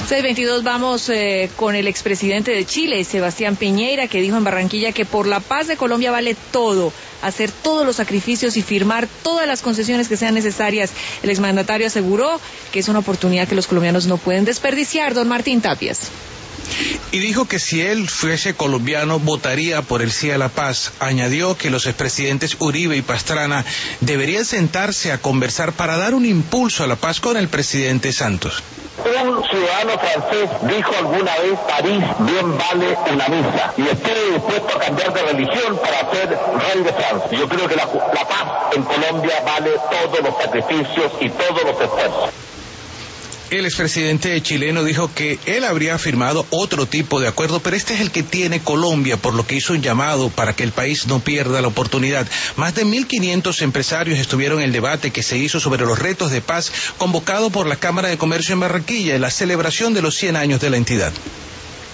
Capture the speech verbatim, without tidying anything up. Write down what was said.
seis veintidós, vamos eh, con el expresidente de Chile, Sebastián Piñera, que dijo en Barranquilla que por la paz de Colombia vale todo, hacer todos los sacrificios y firmar todas las concesiones que sean necesarias. El exmandatario aseguró que es una oportunidad que los colombianos no pueden desperdiciar. Don Martín Tapias. Y dijo que si él fuese colombiano votaría por el sí a la paz. Añadió que los expresidentes Uribe y Pastrana deberían sentarse a conversar para dar un impulso a la paz con el presidente Santos. Un ciudadano francés dijo alguna vez: París bien vale una misa, y estoy dispuesto a cambiar de religión para ser rey de Francia. Yo creo que la, la paz en Colombia vale todos los sacrificios y todos los esfuerzos. El expresidente chileno dijo que él habría firmado otro tipo de acuerdo, pero este es el que tiene Colombia, por lo que hizo un llamado para que el país no pierda la oportunidad. Más de mil quinientos empresarios estuvieron en el debate que se hizo sobre los retos de paz convocado por la Cámara de Comercio en Barranquilla en la celebración de los cien años de la entidad.